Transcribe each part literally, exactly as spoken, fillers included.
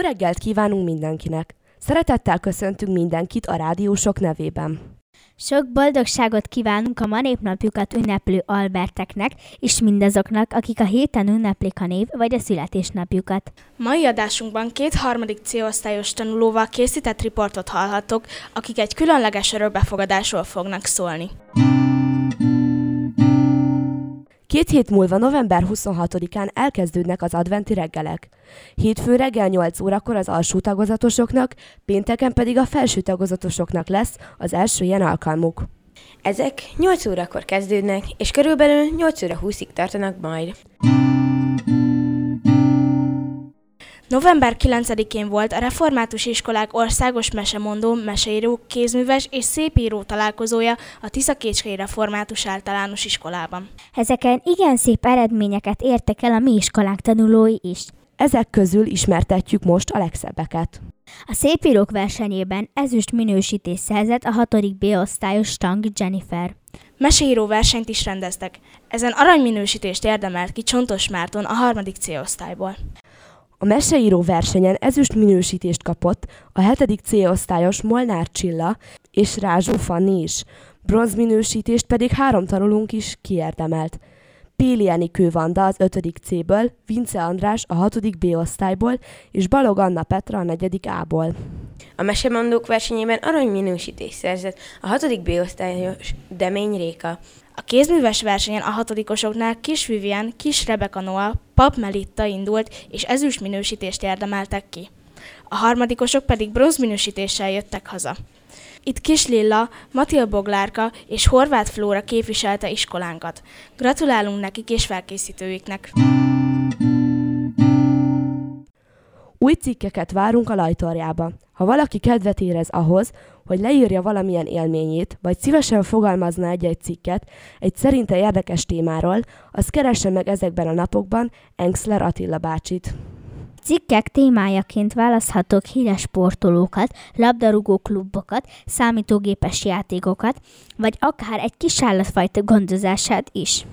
reggelt kívánunk mindenkinek! Szeretettel köszöntünk mindenkit a rádiósok nevében. Sok boldogságot kívánunk a ma névnapjukat ünneplő Alberteknek, és mindazoknak, akik a héten ünneplik a név vagy a születésnapjukat. Mai adásunkban két harmadik C-osztályos tanulóval készített riportot hallhattok, akik egy különleges örökbefogadásról fognak szólni. Két hét múlva november huszonhatodikán elkezdődnek az adventi reggelek. Hétfő reggel nyolc órakor az alsó tagozatosoknak, pénteken pedig a felső tagozatosoknak lesz az első ilyen alkalmuk. Ezek nyolc órakor kezdődnek, és körülbelül nyolc óra húszig tartanak majd. november kilencedikén volt a Református Iskolák Országos Mesemondó, Meseíró, Kézműves és Szépíró találkozója a Tiszakécskei Református Általános Iskolában. Ezeken igen szép eredményeket értek el a mi iskolánk tanulói is. Ezek közül ismertetjük most a legszebbeket. A szépírók versenyében ezüst minősítést szerzett a hatodik B-osztályos Stang Jennifer. Meseíró versenyt is rendeztek. Ezen aranyminősítést érdemelt ki Csontos Márton a harmadik C-osztályból. A meseíró versenyen ezüst minősítést kapott a hetedik C-osztályos Molnár Csilla és Rázsó Fanni is. Bronz minősítést pedig három tanulónk is kiérdemelt. Péli Enikő Vanda az ötödik C-ből, Vince András a hatodik B-osztályból és Balog Anna Petra a negyedik A-ból. A mesemondók versenyében aranyminősítést szerzett a hatodik B-osztályos Demény Réka. A kézműves versenyen a hatodikosoknál Kis Vivien, Kis Rebeka Noa, Pap Melitta indult, és ezüst minősítést érdemeltek ki. A harmadikosok pedig bronz minősítéssel jöttek haza. Itt Kis Lilla, Matil Boglárka és Horváth Flóra képviselte iskolánkat. Gratulálunk nekik és felkészítőiknek! Új cikkeket várunk a Lajtorjába. Ha valaki kedvet érez ahhoz, hogy leírja valamilyen élményét, vagy szívesen fogalmazna egy-egy cikket egy szerinte érdekes témáról, az keresse meg ezekben a napokban Engszler Attila bácsit. Cikkek témájaként választhatok híres sportolókat, labdarúgó klubokat, számítógépes játékokat, vagy akár egy kis állatfajta gondozását is.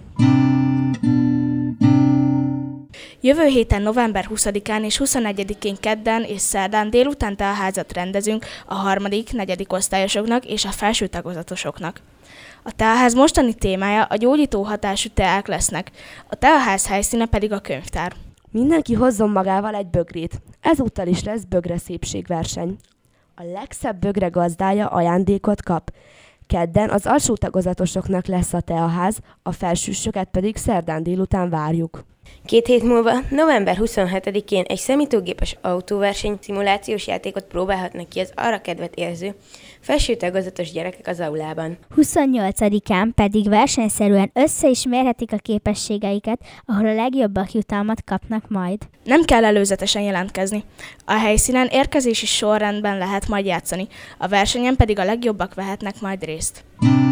Jövő héten november huszadikán és huszonegyedikén kedden és szerdán délután teaházat rendezünk a harmadik, negyedik osztályosoknak és a felső tagozatosoknak. A teaház mostani témája a gyógyító hatású teák lesznek, a teaház helyszíne pedig a könyvtár. Mindenki hozzon magával egy bögrét. Ezúttal is lesz bögre szépségverseny. A legszebb bögre gazdája ajándékot kap. Kedden az alsó tagozatosoknak lesz a teaház, a felsősöket pedig szerdán délután várjuk. Két hét múlva, november huszonhetedikén egy számítógépes autóverseny szimulációs játékot próbálhatnak ki az arra kedvet érző felső tagozatos gyerekek az aulában. huszonnyolcadikán pedig versenyszerűen összeismerhetik a képességeiket, ahol a legjobbak jutalmat kapnak majd. Nem kell előzetesen jelentkezni. A helyszínen érkezési sorrendben lehet majd játszani, a versenyen pedig a legjobbak vehetnek majd részt.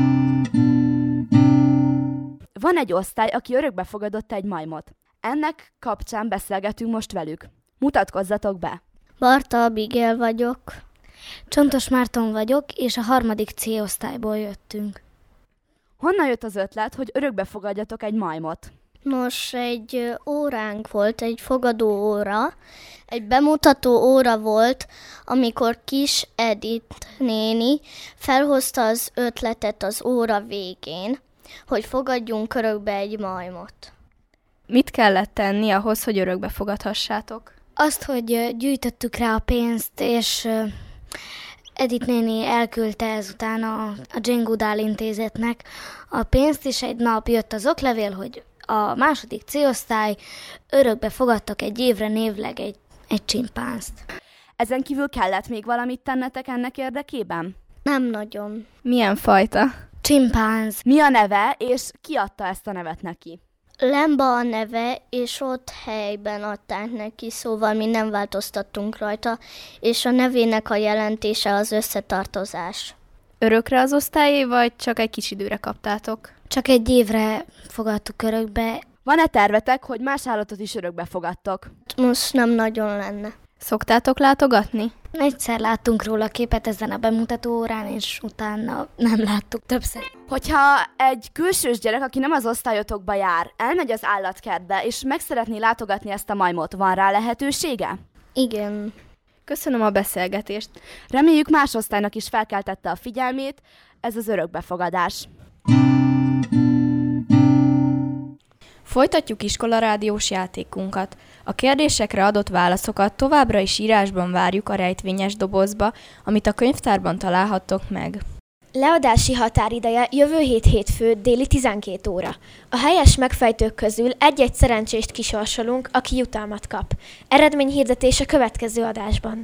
Van egy osztály, aki örökbefogadott egy majmot. Ennek kapcsán beszélgetünk most velük. Mutatkozzatok be! Barta Abigail vagyok. Csontos Márton vagyok, és a harmadik C-osztályból jöttünk. Honnan jött az ötlet, hogy örökbefogadjatok egy majmot? Nos, egy óránk volt, egy fogadó óra, egy bemutató óra volt, amikor kis Edith néni felhozta az ötletet az óra végén, hogy fogadjunk örökbe egy majmot. Mit kellett tenni ahhoz, hogy örökbe fogadhassátok? Azt, hogy gyűjtöttük rá a pénzt, és Edith néni elküldte ezután a, a Jane Goodall intézetnek a pénzt, és egy nap jött az oklevél, hogy a második C-osztály örökbe fogadtak egy évre névleg egy, egy csimpánzt. Ezen kívül kellett még valamit tennetek ennek érdekében? Nem nagyon. Milyen fajta? Csimpánz. Mi a neve, és ki adta ezt a nevet neki? Lemba a neve, és ott helyben adták neki, szóval mi nem változtattunk rajta, és a nevének a jelentése az összetartozás. Örökre az osztályé, vagy csak egy kis időre kaptátok? Csak egy évre fogadtuk örökbe. Van-e tervetek, hogy más állatot is örökbe fogadtok? Most nem nagyon lenne. Szoktátok látogatni? Egyszer láttunk róla képet ezen a bemutató órán, és utána nem láttuk többször. Hogyha egy külsős gyerek, aki nem az osztályotokba jár, elmegy az állatkertbe, és meg szeretné látogatni ezt a majmot, van rá lehetősége? Igen. Köszönöm a beszélgetést. Reméljük más osztálynak is felkeltette a figyelmét, ez az örökbefogadás. Folytatjuk iskolarádiós játékunkat. A kérdésekre adott válaszokat továbbra is írásban várjuk a rejtvényes dobozba, amit a könyvtárban találhattok meg. Leadási határideje jövő hét hétfő déli tizenkét óra. A helyes megfejtők közül egy-egy szerencsést kisorsolunk, aki jutalmat kap. Eredményhirdetés a következő adásban.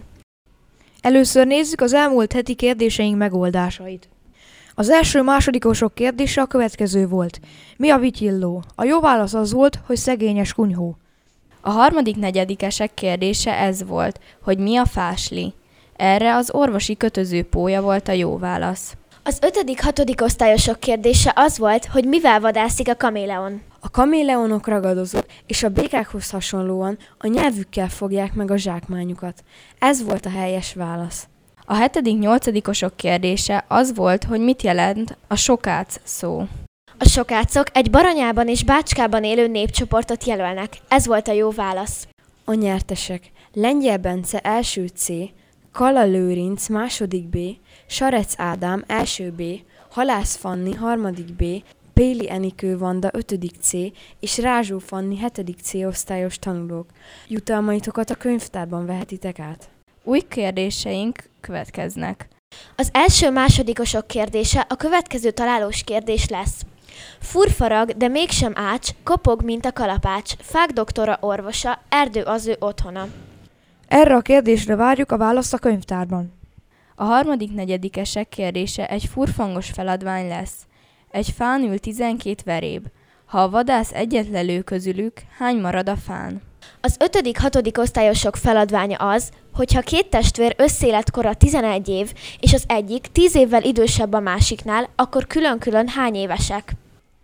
Először nézzük az elmúlt heti kérdéseink megoldásait. Az első másodikosok kérdése a következő volt. Mi a vityilló? A jó válasz az volt, hogy szegényes kunyhó. A harmadik negyedikesek kérdése ez volt, hogy mi a fásli. Erre az orvosi kötözőpólya volt a jó válasz. Az ötödik-hatodik osztályosok kérdése az volt, hogy mivel vadászik a kaméleon. A kaméleonok ragadozók, és a békákhoz hasonlóan a nyelvükkel fogják meg a zsákmányukat. Ez volt a helyes válasz. A hetedik-nyolcadikosok kérdése az volt, hogy mit jelent a sokác szó. A sokácok egy Baranyában és Bácskában élő népcsoportot jelölnek. Ez volt a jó válasz. A nyertesek: Lengyel Bence első C, Kala Lőrinc második B, Sarec Ádám első B, Halász Fanni harmadik B, Péli Enikő Vanda ötödik C és Rázsó Fanni hetedik C osztályos tanulók. Jutalmaitokat a könyvtárban vehetitek át. Új kérdéseink következnek. Az első másodikosok kérdése a következő találós kérdés lesz. Furfarag, de mégsem ács, kopog, mint a kalapács, fák doktora orvosa, erdő az ő otthona. Erre a kérdésre várjuk a választ a könyvtárban. A harmadik negyedikesek kérdése egy furfangos feladvány lesz. Egy fán ül tizenkét veréb. Ha a vadász egyet lelő közülük, hány marad a fán? Az ötödik-hatodik osztályosok feladványa az, hogyha két testvér összéletkora tizenegy év, és az egyik tíz évvel idősebb a másiknál, akkor külön-külön hány évesek?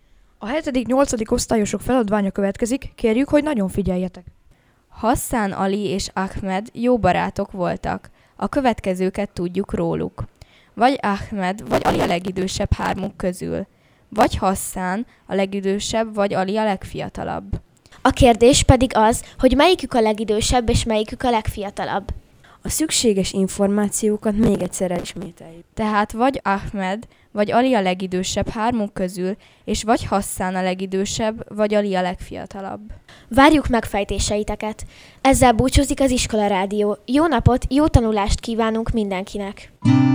A hetedik-nyolcadik osztályosok feladványa következik, kérjük, hogy nagyon figyeljetek. Hasszán Ali és Ahmed jó barátok voltak. A következőket tudjuk róluk. Vagy Ahmed, vagy Ali a legidősebb hármuk közül. Vagy Hasszán a legidősebb, vagy Ali a legfiatalabb. A kérdés pedig az, hogy melyikük a legidősebb és melyikük a legfiatalabb. A szükséges információkat még egyszer elismételjük. Tehát vagy Ahmed, vagy Ali a legidősebb hármuk közül, és vagy Hasszán a legidősebb, vagy Ali a legfiatalabb. Várjuk megfejtéseiteket. Ezzel búcsúzik az Iskolarádió. Jó napot, jó tanulást kívánunk mindenkinek!